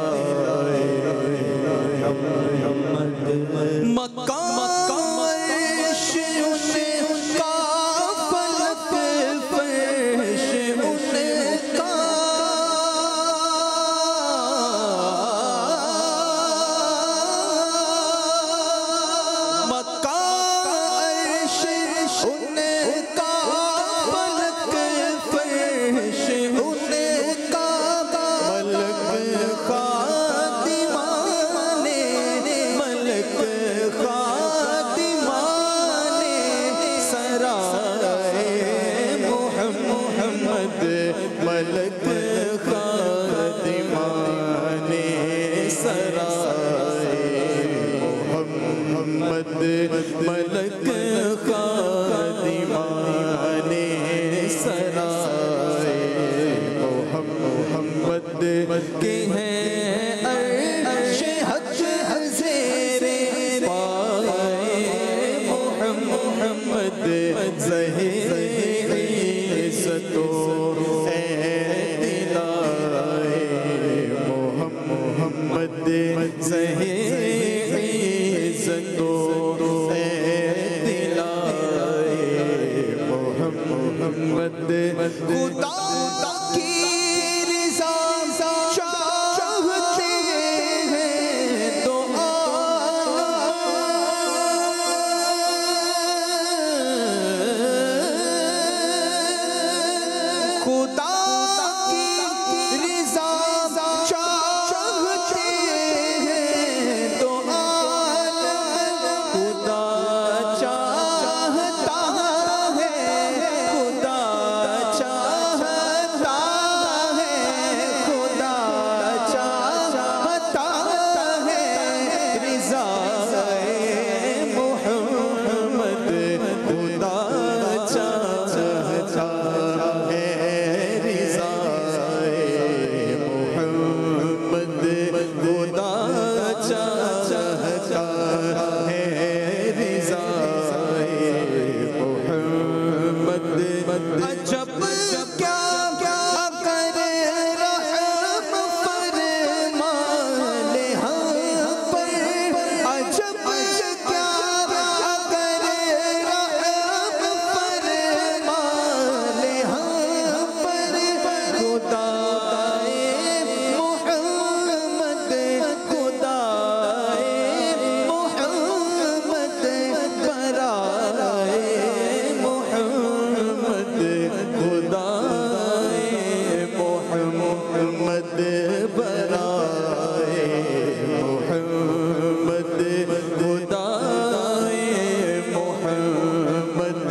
محمد، مقام عرش ان کا فلک فرش ان کا، عرش حق زیر پائے محمد ظہیر عزت و دلائے محمد ظہیر عزت و دلائے محمد خدا کی رضا چاہتے ہیں تو خدا کی رضا چاہتے ہیں تو خدا چاہتا ہے خدا چاہتا ہے خدا چاہتا ہے رضا محمد خدا چاہتا ہے رضا محمد خدا چاہتا ہے رضا محمد عجب کیا کیا کرے رحم فرمان ہم پر عجب کیا کرے رحم فرمان ہم پر خدا محمد خدا محمد برائے محمد خدا محمد برائے محمد خدا محمد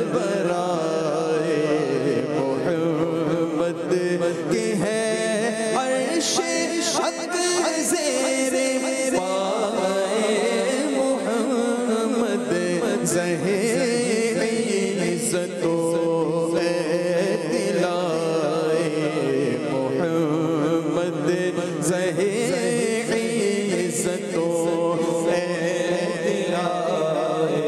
برائے محمد کہ ہے عرش حق زیر پائے محمد ظہیر عزت و دلائے محمد ظہیر عزت و دلائے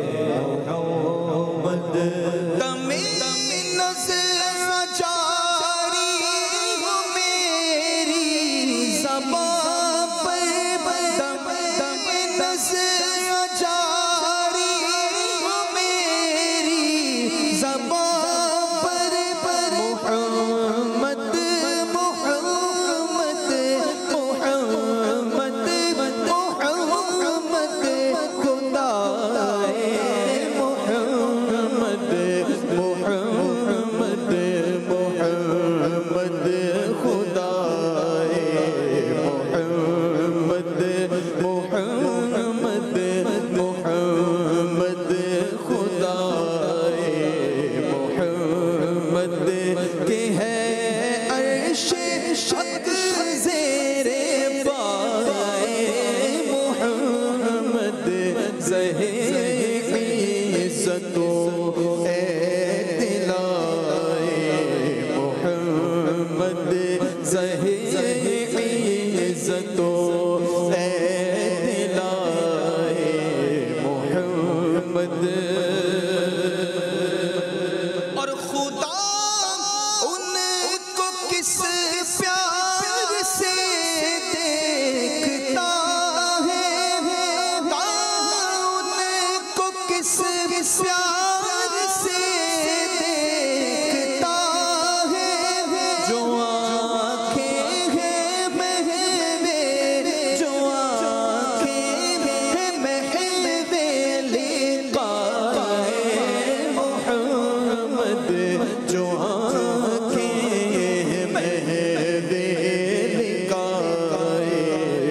محمد تمہیں نظر جاری ہو میری زبان پر تمہیں نظر جاری ہو میری زبان پر محمد محمد محمد محمد خدا محمد محمد محمد خدا محمد محمد محمد خدا محمد کہ ہے عرش حق زیر پائے محمد ظہیر عزت و دلائے محمد ظہیر عزت و دلائے محمد اور خدا ان کو کس پیار سے دیکھتا ہے خدا ان کو کس پیار سے دیکھتا ہے جو آنکھیں ہیں مہوے جو آنکھیں ہیں مہوے لقائے محمد جو آنکھیں ہیں مہوے لقائے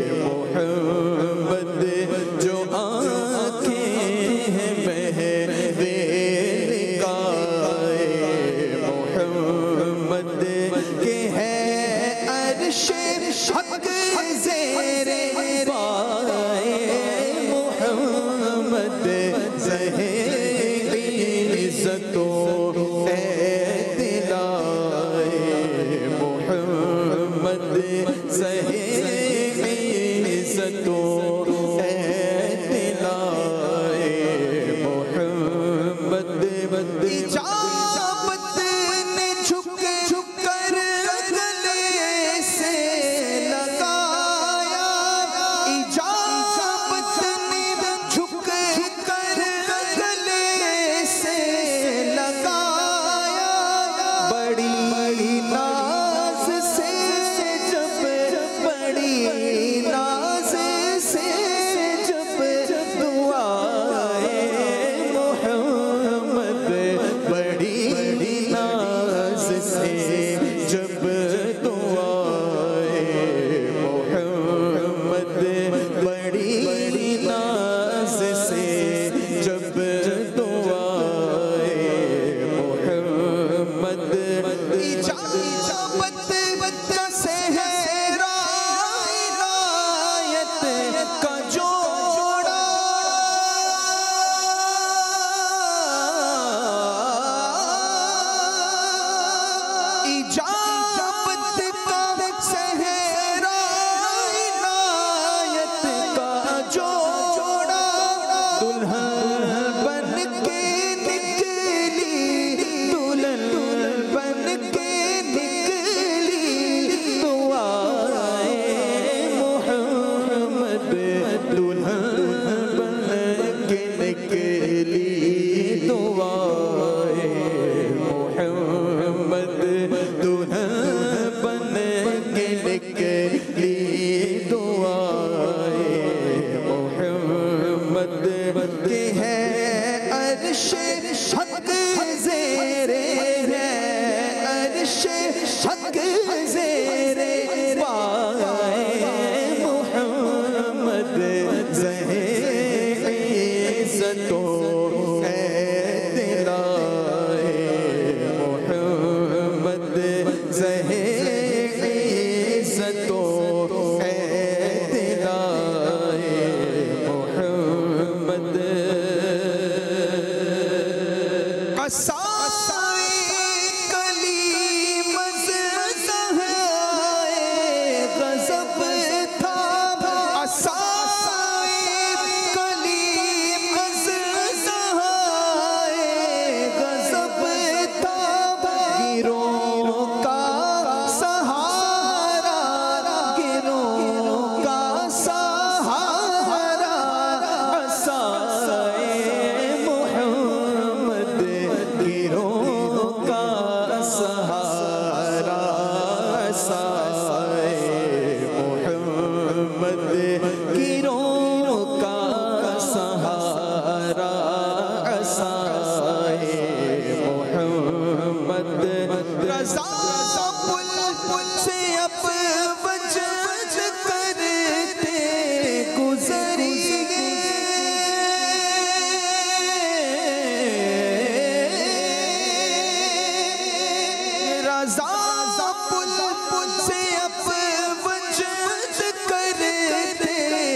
محمد جو آنکھیں ہیں مہوے لقائے محمد کہ ہے عرش حق زیر پائے محمد ظہیر عزت و دلائے محمد ظہیر لی دعائے محمد کے ہے عرش حق زیر ہے عرش حق زیر پائے محمد زہر عزتوں اے دلائے محمد زہر عزتوں اے دلائے محمد قصائے کلیم زہرائے غضب تھا قصائے کلیم زہرائے غضب تھا گروہ کا سہارا گروہ کا سہارا عصائے محمد گروہ کا سہارا عصائے محمد گروہ کا سہارا عصائے محمد رضا بلبل سے اب وجد کرتے گزریے رضا بلبل سے اب وجد کرتے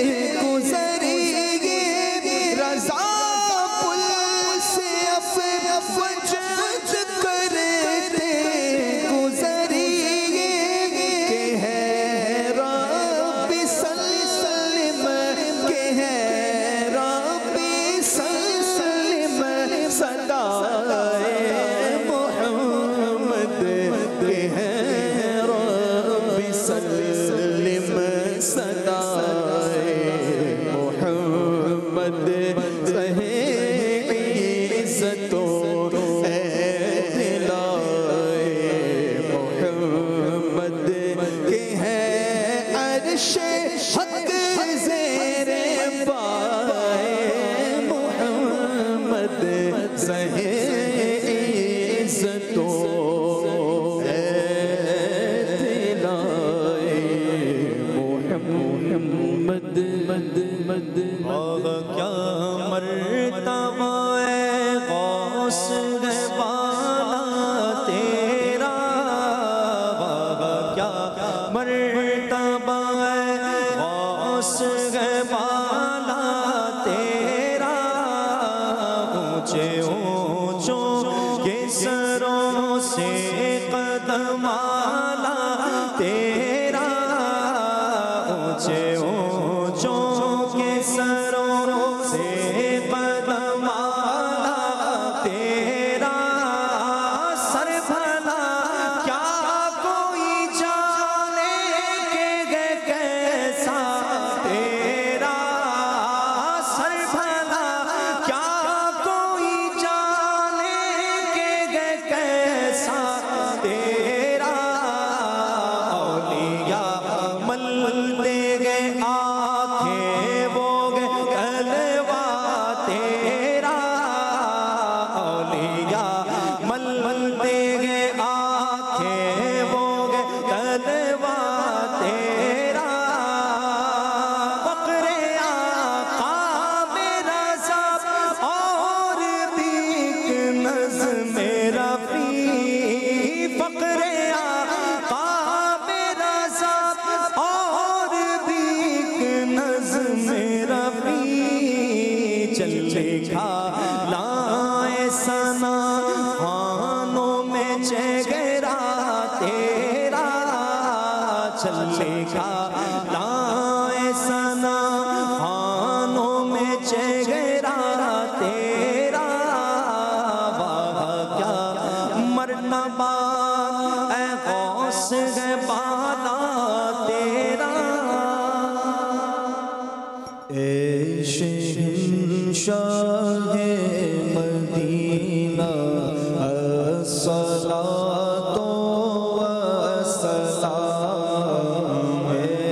گزریے رضا بلبل سے اب وجد کرتے گزریے کہ ہے رب سلم کہ ہے رب سلم صدائے محمد کہ ہے رب سلم صدائے محمد زہر عزتوں اے دلائے محمد کہ ہے عرش حق زیر پائے محمد زہر عزتوں اے دلائے محمد مد مد آغا کیا مرتبہ ہے غوث ہے بالا تیرا آغا کیا مرتبہ ہے غوث ہے بالا تیرا اونچے اونچوں کے سروں سے قدم آلا تیرا اونچے اونچوں کے سروں سے قدم آلا تیرا سر بھلا کیا کوئی جانے کہ گئے کیسا تیرا سر بھلا کیا کوئی جانے کہ گئے کیسا تیرا اولیاء ملتے گئے آنکھیں وہ گئے کلوا تیرا اولیاء ملتے گئے آنکھیں وہ گئے کلوا تیرا فقر آقا میرا سب اور بھی ایک نظم رفیع فقر آقا میرا سب اور بھی ایک نظم رفیع چلے کھا لائے سنا خانوں میں چہرہ تیرا چلے کھا لائے سنا خانوں میں چہرہ تیرا واہ کیا مرتبہ اے غوث ہے بالا تیرا اے شہنشاہ مدینہ الصلاۃ والسلام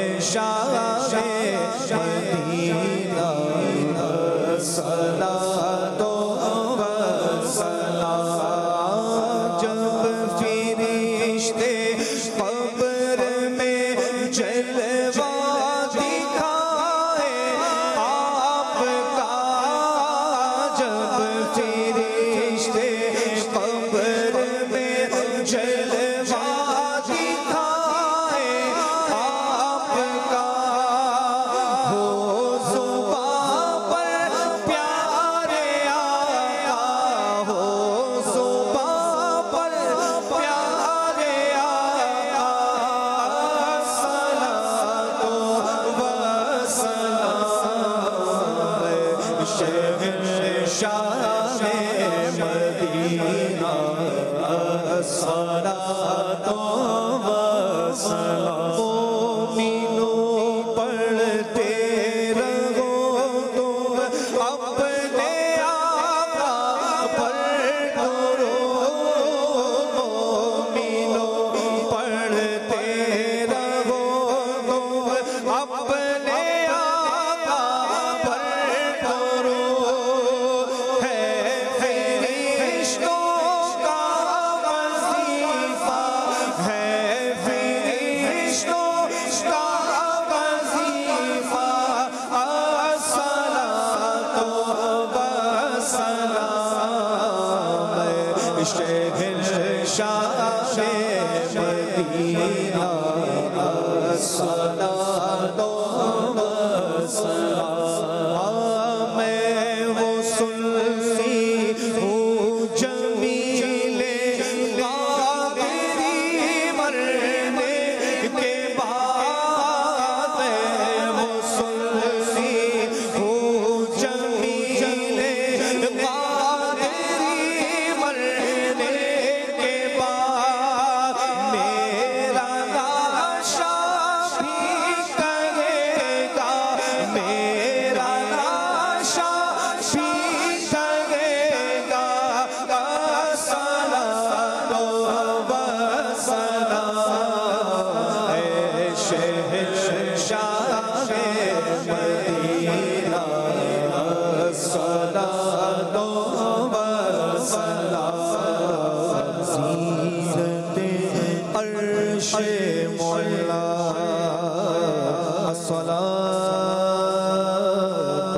شاہ مدینہ صلاۃ و سلام جب فرشتے قبر میں جلوہ دکھائے آپ کا جب فرشتے قبر میں جلوہ دکھائے آپ کا ہو زباں پر پیارے آقا ہو زباں پر پیارے آقا صلاۃ و سلام شہنشاہ مدینہ صلاۃ و سلام مومنوں پڑھتے رہو تم اپنے آقا پر کرو مومنوں پڑھتے رہو تم اپنے آقا پر کرو ہے فرشتوں کا وظیفہ ہے فرشتوں کا وظیفہ الصلاۃ و سلام شہنشاہ مدینہ الصلاۃ و سلام میں وہ سنتی ہوں جمیل قادری مرنے کے بعد میں وہ سنتی ہوں جمیل قادری مرنے کے بعد میرا لاشا بھی کہے گا میرا لاشا بھی کہے گا صلاۃ و سلام اے شہنشاہ مدینہ صلاۃ و سلام زینت عرش مولا الصلاۃ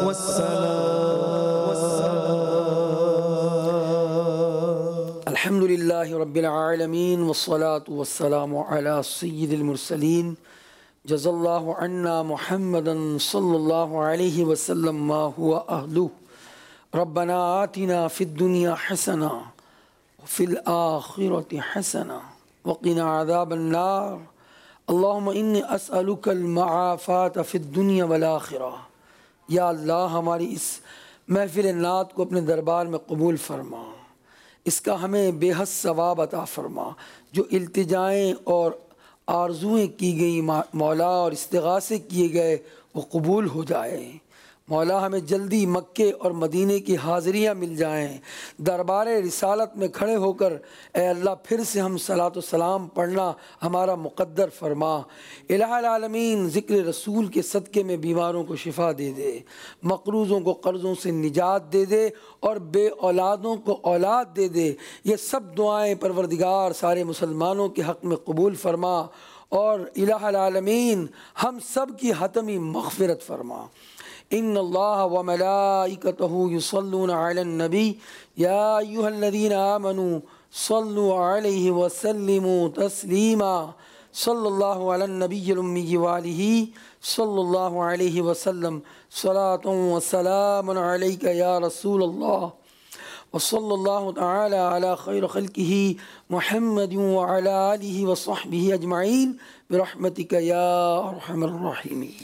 والسلام الحمد لله رب العالمين والصلاة والسلام على سيد المرسلين جزا الله عنا محمدا صلى الله عليه وسلم ما هو أهله ربنا آتنا في الدنيا حسنة وفي الآخرة حسنة وقنا عذاب النار اللهم إني أسألك المعافاة في الدنيا والآخرة یا اللہ ہماری اس محفل نعت کو اپنے دربار میں قبول فرما اس کا ہمیں بے حد ثواب عطا فرما جو التجائیں اور آرزوئیں کی گئی مولا اور استغاثے کیے گئے وہ قبول ہو جائیں مولا ہمیں جلدی مکے اور مدینے کی حاضریاں مل جائیں دربار رسالت میں کھڑے ہو کر اے اللہ پھر سے ہم صلاۃ و سلام پڑھنا ہمارا مقدر فرما الہ العالمین ذکر رسول کے صدقے میں بیماروں کو شفا دے دے مقروضوں کو قرضوں سے نجات دے دے اور بے اولادوں کو اولاد دے دے یہ سب دعائیں پروردگار سارے مسلمانوں کے حق میں قبول فرما اور الہ العالمین ہم سب کی حتمی مغفرت فرما ان اللہ وملائکتہ یصلون علی النبی یا ایہا الذین آمنوا صلوا علیہ وسلموا تسلیما صلی اللہ علی النبی الامی وآلہ صلی اللہ علیہ وسلم صلاۃ و سلام علیک یا رسول اللہ وصلی اللہ تعالی علی خیر خلقہ محمد وعلی آلہ وصحبہ اجمعین برحمتک یا ارحم الراحمین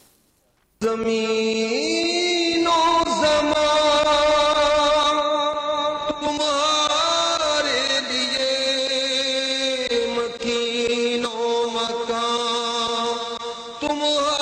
زمین و زمان تمہارے لیے مکین و مکان تمہارے